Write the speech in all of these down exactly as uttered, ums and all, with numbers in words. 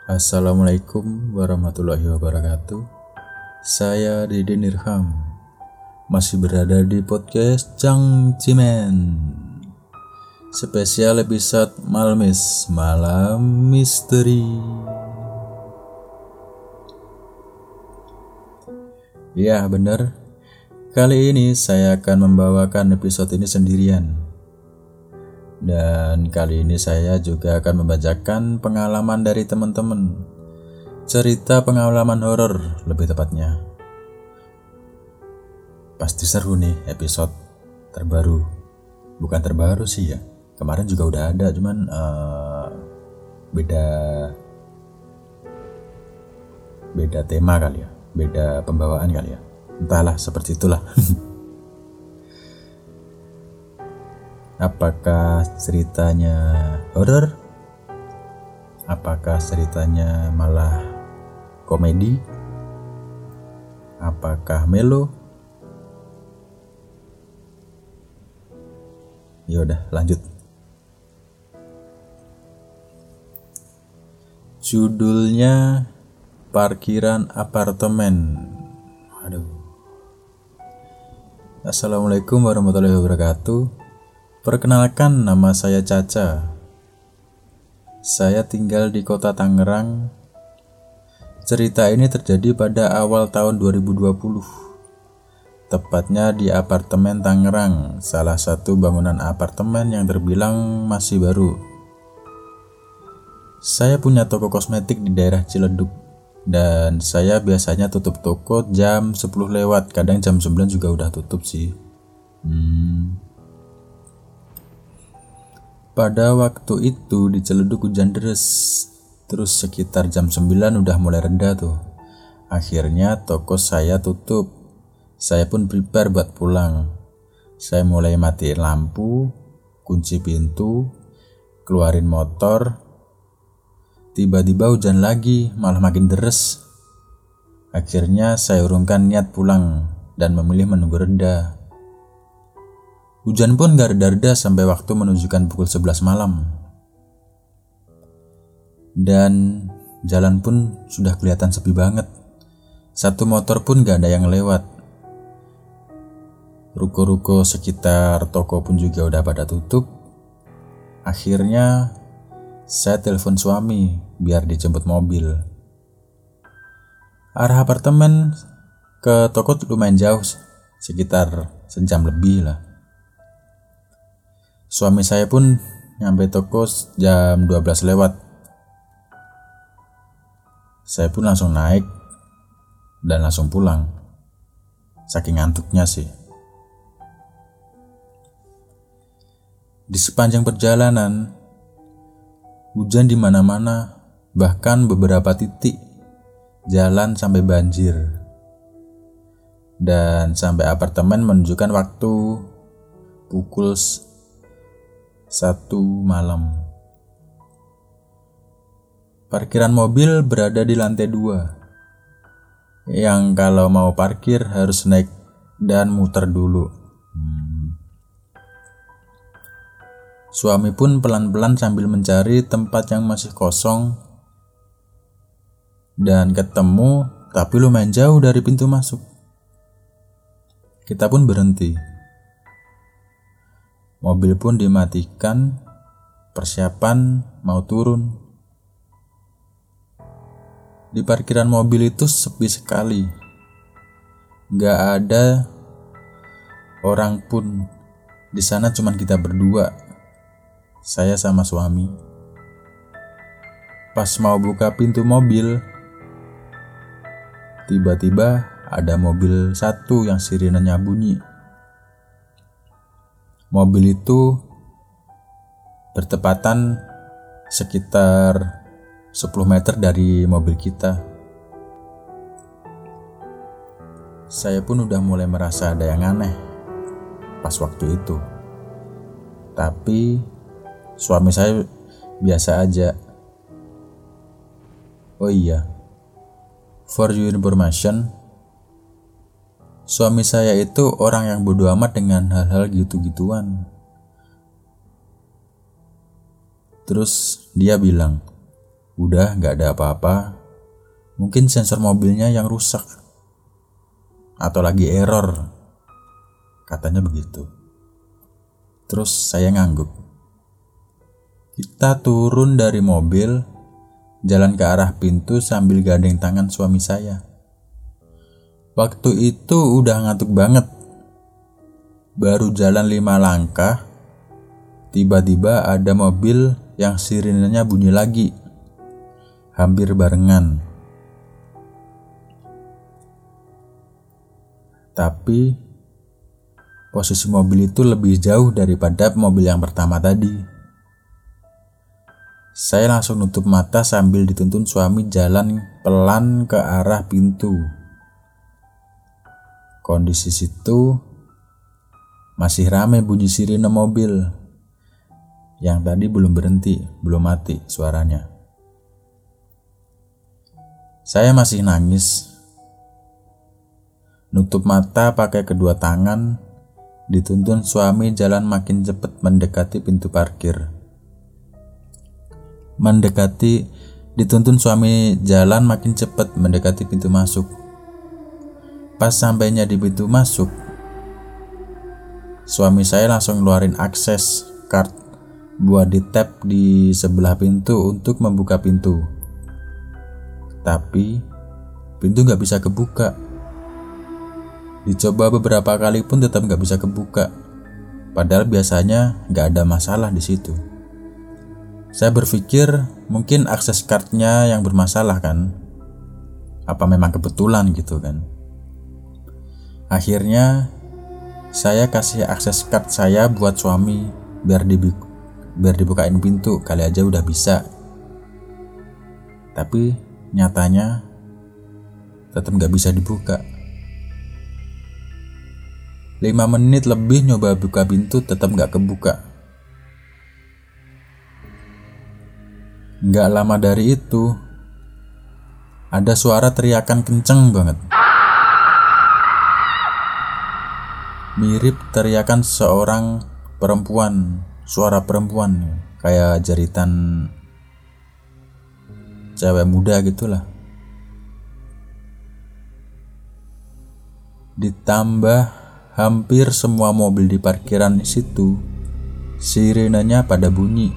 Assalamualaikum warahmatullahi wabarakatuh. Saya Dede Nirham, masih berada di podcast Cang Cimen. Spesial episode Malmis, Malam Misteri. Ya benar, kali ini saya akan membawakan episode ini sendirian. Dan kali ini saya juga akan membacakan pengalaman dari teman-teman. Cerita pengalaman horor lebih tepatnya. Pasti seru nih episode terbaru. Bukan terbaru sih ya, kemarin juga udah ada, cuman uh, beda beda tema kali ya, beda pembawaan kali ya. Entahlah, seperti itulah. Apakah ceritanya horor? Apakah ceritanya malah komedi? Apakah melo? Yaudah, lanjut. Judulnya Parkiran Apartemen. Aduh. Assalamualaikum warahmatullahi wabarakatuh. Perkenalkan, nama saya Caca. Saya tinggal di kota Tangerang. Cerita ini terjadi pada awal tahun dua ribu dua puluh. Tepatnya di apartemen Tangerang, salah satu bangunan apartemen yang terbilang masih baru. Saya punya toko kosmetik di daerah Ciledug, dan saya biasanya tutup toko jam sepuluh lewat, kadang jam sembilan juga udah tutup sih. Hmm. Pada waktu itu di Ciledug hujan deras, terus sekitar jam sembilan udah mulai reda tuh. Akhirnya toko saya tutup. Saya pun prepare buat pulang. Saya mulai matiin lampu, kunci pintu, keluarin motor. Tiba-tiba hujan lagi, malah makin deras. Akhirnya saya urungkan niat pulang dan memilih menunggu reda. Hujan pun gak reda-reda sampai waktu menunjukkan pukul sebelas malam. Dan jalan pun sudah kelihatan sepi banget. Satu motor pun gak ada yang lewat. Ruko-ruko sekitar toko pun juga udah pada tutup. Akhirnya saya telepon suami biar dijemput mobil. Arah apartemen ke toko lumayan jauh, sekitar sejam lebih lah. Suami saya pun nyampe toko jam dua belas lewat. Saya pun langsung naik dan langsung pulang. Saking ngantuknya sih. Di sepanjang perjalanan, hujan di mana-mana, bahkan beberapa titik jalan sampai banjir. Dan sampai apartemen menunjukkan waktu pukul satu malam. Parkiran mobil berada di lantai dua, yang kalau mau parkir harus naik dan muter dulu. hmm. Suami pun pelan-pelan sambil mencari tempat yang masih kosong, dan ketemu tapi lumayan jauh dari pintu masuk. Kita pun berhenti. Mobil pun dimatikan, persiapan mau turun. Di parkiran mobil itu sepi sekali. Gak ada orang pun. Di sana cuman kita berdua, saya sama suami. Pas mau buka pintu mobil, tiba-tiba ada mobil satu yang sirenenya bunyi. Mobil itu bertepatan sekitar sepuluh meter dari mobil kita. Saya pun udah mulai merasa ada yang aneh pas waktu itu. Tapi suami saya biasa aja. Oh iya, for your information, suami saya itu orang yang bodoh amat dengan hal-hal gitu-gituan. Terus dia bilang, Udah gak ada apa-apa. Mungkin sensor mobilnya yang rusak atau lagi error, katanya begitu. Terus saya ngangguk. Kita turun dari mobil, jalan ke arah pintu sambil gandeng tangan suami saya. Waktu itu udah ngantuk banget. Baru jalan lima langkah, tiba-tiba ada mobil yang sirenenya bunyi lagi. Hampir barengan. Tapi posisi mobil itu lebih jauh daripada mobil yang pertama tadi. Saya langsung nutup mata sambil dituntun suami jalan pelan ke arah pintu. Kondisi situ masih ramai bunyi sirine mobil. Yang tadi belum berhenti, belum mati suaranya. Saya masih nangis. Nutup mata pakai kedua tangan, dituntun suami jalan makin cepat mendekati pintu parkir. Mendekati, dituntun suami jalan makin cepat mendekati pintu masuk. Pas sampainya di pintu masuk, suami saya langsung ngeluarin akses card buat di-tap di sebelah pintu untuk membuka pintu. Tapi pintu gak bisa kebuka. Dicoba beberapa kali pun tetap gak bisa kebuka. Padahal biasanya gak ada masalah di situ. Saya berpikir mungkin akses cardnya yang bermasalah kan. Apa memang kebetulan gitu kan. Akhirnya saya kasih akses card saya buat suami biar dibuka, biar dibukain pintu, kali aja udah bisa. Tapi nyatanya tetap gak bisa dibuka. Lima menit lebih nyoba buka pintu tetap gak kebuka. Gak lama dari itu ada suara teriakan kenceng banget. Mirip teriakan seorang perempuan, suara perempuan, kayak jeritan cewek muda gitulah. Ditambah hampir semua mobil di parkiran situ sirenenya pada bunyi.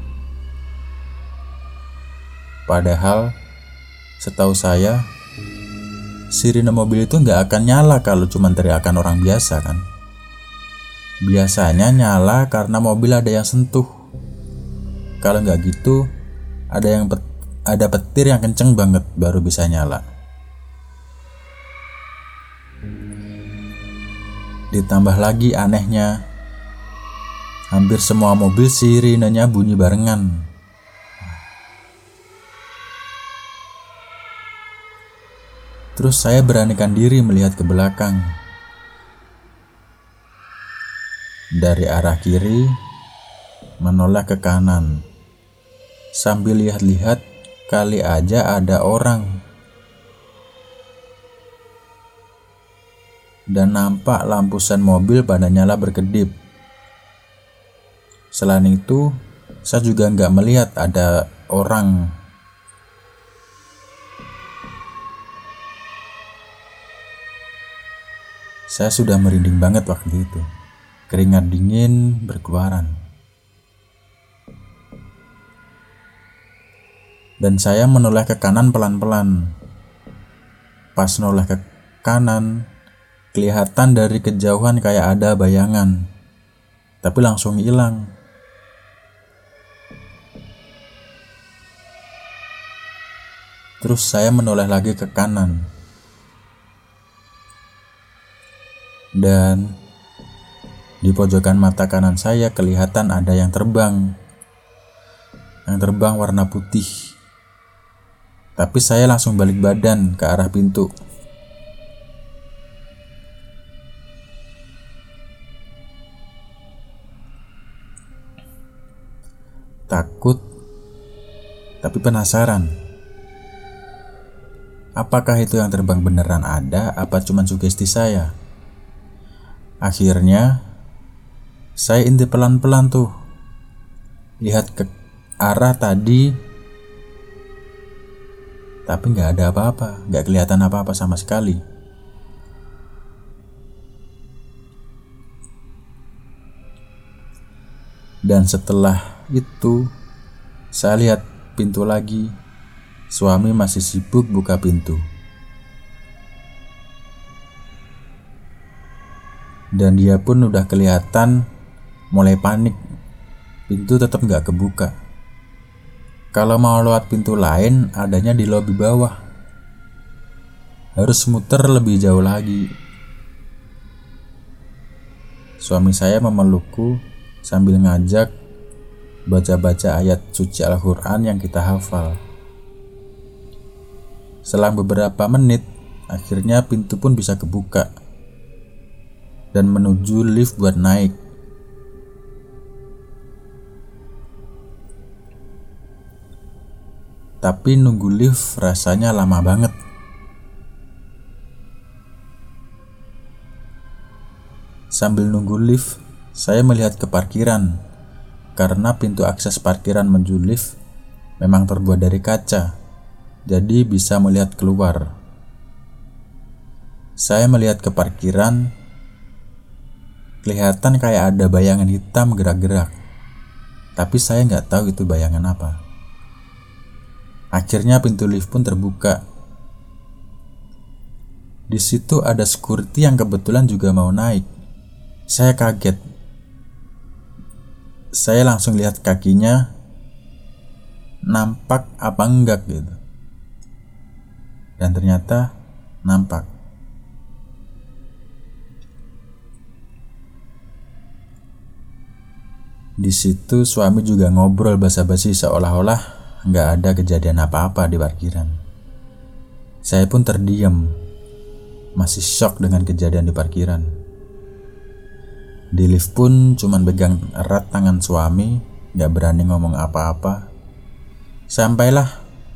Padahal setahu saya sirine mobil itu nggak akan nyala kalau cuma teriakan orang biasa kan. Biasanya nyala karena mobil ada yang sentuh. Kalau nggak gitu ada yang pet, ada petir yang kenceng banget baru bisa nyala. Ditambah lagi anehnya, hampir semua mobil sirenenya bunyi barengan. Terus saya beranikan diri melihat ke belakang. Dari arah kiri, menoleh ke kanan. Sambil lihat-lihat, kali aja ada orang. Dan nampak lampu sen mobil pada nyala berkedip. Selain itu, saya juga nggak melihat ada orang. Saya sudah merinding banget waktu itu. Keringat dingin berkeluaran. Dan saya menoleh ke kanan pelan-pelan. Pas noleh ke kanan, kelihatan dari kejauhan kayak ada bayangan, tapi langsung hilang. Terus saya menoleh lagi ke kanan. Dan di pojokan mata kanan saya kelihatan ada yang terbang. Yang terbang warna putih. Tapi saya langsung balik badan ke arah pintu. Takut, tapi penasaran. Apakah itu yang terbang beneran ada, apa cuma sugesti saya? Akhirnya, saya intip pelan-pelan tuh. Lihat ke arah tadi, tapi gak ada apa-apa, gak kelihatan apa-apa sama sekali. Dan setelah itu saya lihat pintu lagi. Suami masih sibuk buka pintu. Dan dia pun udah kelihatan mulai panik. Pintu tetap gak kebuka. Kalau mau lewat pintu lain, adanya di lobi bawah. Harus muter lebih jauh lagi. Suami saya memelukku sambil ngajak baca-baca ayat suci Al-Quran yang kita hafal. Selang beberapa menit, akhirnya pintu pun bisa kebuka dan menuju lift buat naik. Tapi nunggu lift rasanya lama banget. Sambil nunggu lift, saya melihat ke parkiran karena pintu akses parkiran menuju lift memang terbuat dari kaca, jadi bisa melihat keluar. Saya melihat ke parkiran, kelihatan kayak ada bayangan hitam gerak-gerak, tapi saya nggak tahu itu bayangan apa. Akhirnya pintu lift pun terbuka. Di situ ada security yang kebetulan juga mau naik. Saya kaget. Saya langsung lihat kakinya, nampak apa enggak gitu. Dan ternyata nampak. Di situ suami juga ngobrol basa-basi seolah-olah nggak ada kejadian apa-apa di parkiran. Saya pun terdiam, masih shock dengan kejadian di parkiran. Di lift pun cuman pegang erat tangan suami, nggak berani ngomong apa-apa. Sampailah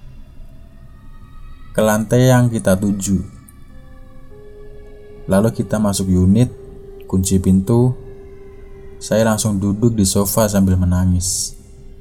ke lantai yang kita tuju. Lalu kita masuk unit, kunci pintu. Saya langsung duduk di sofa sambil menangis.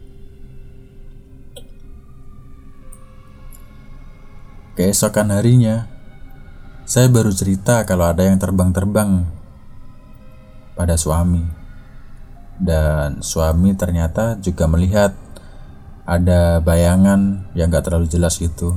Keesokan harinya, saya baru cerita kalau ada yang terbang-terbang pada suami. Dan suami ternyata juga melihat ada bayangan yang gak terlalu jelas gitu.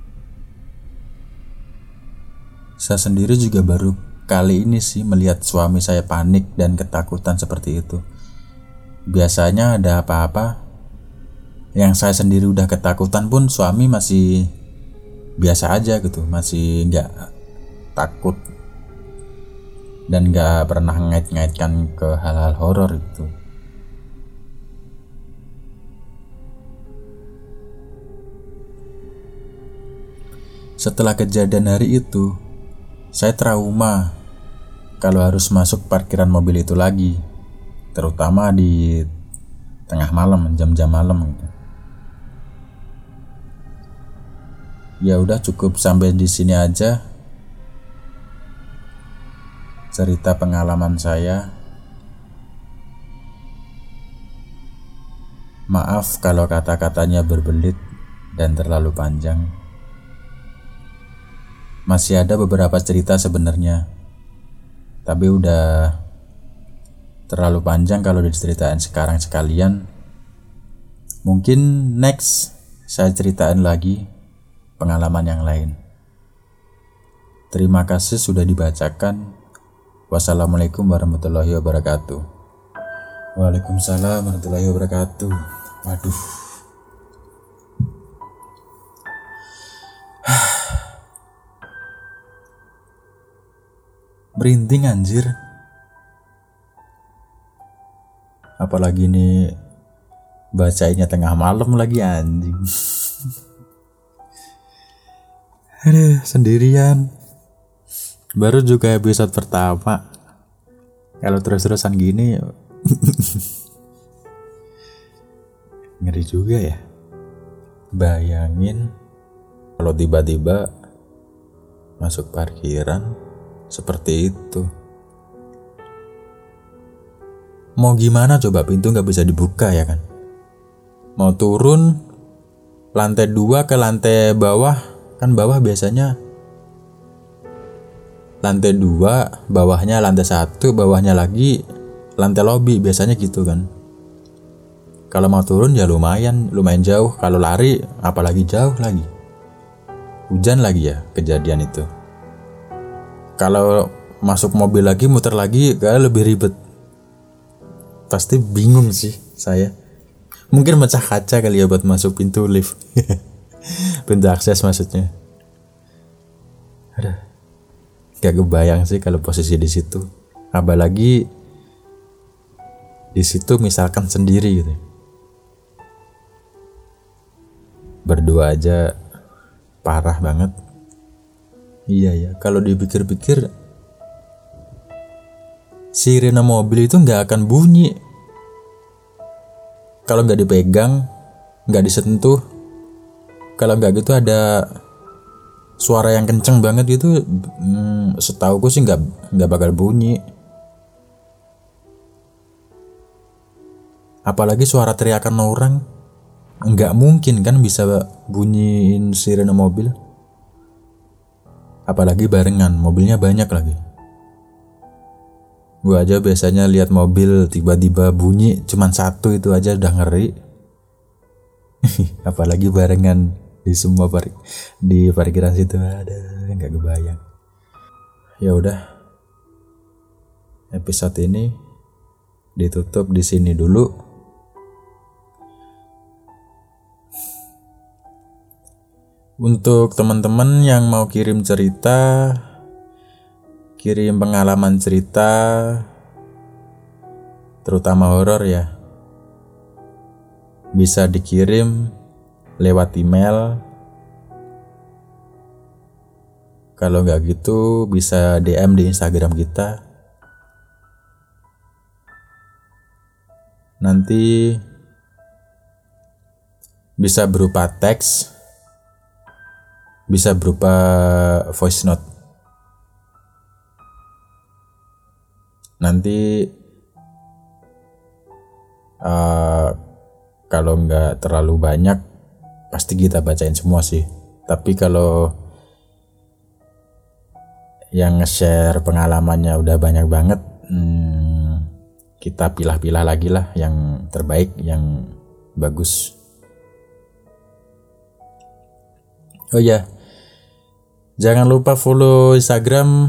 Saya sendiri juga baru kali ini sih melihat suami saya panik dan ketakutan seperti itu. Biasanya ada apa-apa yang saya sendiri udah ketakutan pun suami masih biasa aja gitu, masih gak takut dan gak pernah ngait-ngaitkan ke hal-hal horor itu. Setelah kejadian hari itu, saya trauma kalau harus masuk parkiran mobil itu lagi, terutama di tengah malam, jam-jam malam gitu. Ya udah, cukup sampai di sini aja cerita pengalaman saya. Maaf kalau kata-katanya berbelit dan terlalu panjang. Masih ada beberapa cerita sebenarnya, tapi udah terlalu panjang kalau diceritain sekarang sekalian. Mungkin next saya ceritain lagi pengalaman yang lain. Terima kasih sudah dibacakan. Wassalamualaikum warahmatullahi wabarakatuh. Waalaikumsalam warahmatullahi wabarakatuh. Waduh. Merinding anjir. Apalagi nih bacanya tengah malam lagi anjing. Aduh, sendirian. Baru juga episode pertama. Kalau terus-terusan gini ngeri juga ya. Bayangin kalau tiba-tiba masuk parkiran seperti itu. Mau gimana coba, pintu gak bisa dibuka ya kan. Mau turun lantai dua ke lantai bawah Kan bawah biasanya lantai dua, bawahnya lantai satu, bawahnya lagi lantai lobi, biasanya gitu kan. Kalau mau turun ya lumayan, lumayan jauh. Kalau lari apalagi jauh lagi. Hujan lagi ya kejadian itu. Kalau masuk mobil lagi, muter lagi, kayak lebih ribet. Pasti bingung sih saya. Mungkin mecah kaca kali ya buat masuk pintu lift. Pintu akses maksudnya. Aduh. Gak kebayang sih kalau posisi di situ. Apalagi di situ misalkan sendiri gitu. Berdua aja parah banget. Iya ya, kalau dipikir-pikir sirene mobil itu nggak akan bunyi kalau nggak dipegang, nggak disentuh. Kalau nggak gitu ada suara yang kenceng banget gitu, hmm, setauku sih nggak nggak bakal bunyi. Apalagi suara teriakan orang, nggak mungkin kan bisa bunyiin sirene mobil. Apalagi barengan, mobilnya banyak lagi. Gua aja biasanya lihat mobil tiba-tiba bunyi cuman satu itu aja udah ngeri. Apalagi barengan di semua par di parkiran situ, ada nggak kebayang. Ya udah, episode ini ditutup di sini dulu. Untuk teman-teman yang mau kirim cerita, kirim pengalaman cerita, terutama horor ya, bisa dikirim lewat email. Kalau nggak gitu bisa D M di Instagram kita. Nanti bisa berupa teks, bisa berupa voice note. Nanti uh, kalau nggak terlalu banyak pasti kita bacain semua sih. Tapi kalau yang nge-share pengalamannya udah banyak banget, hmm, kita pilah-pilah lagi lah yang terbaik, yang bagus. Oh ya, jangan lupa follow Instagram,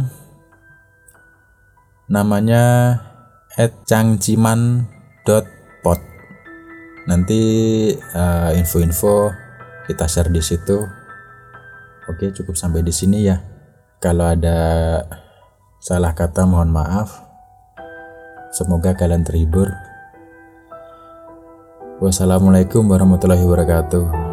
namanya et cangciman dot pod. Nanti uh, info-info kita share di situ. Oke, cukup sampai di sini ya. Kalau ada salah kata mohon maaf. Semoga kalian terhibur. Wassalamualaikum warahmatullahi wabarakatuh.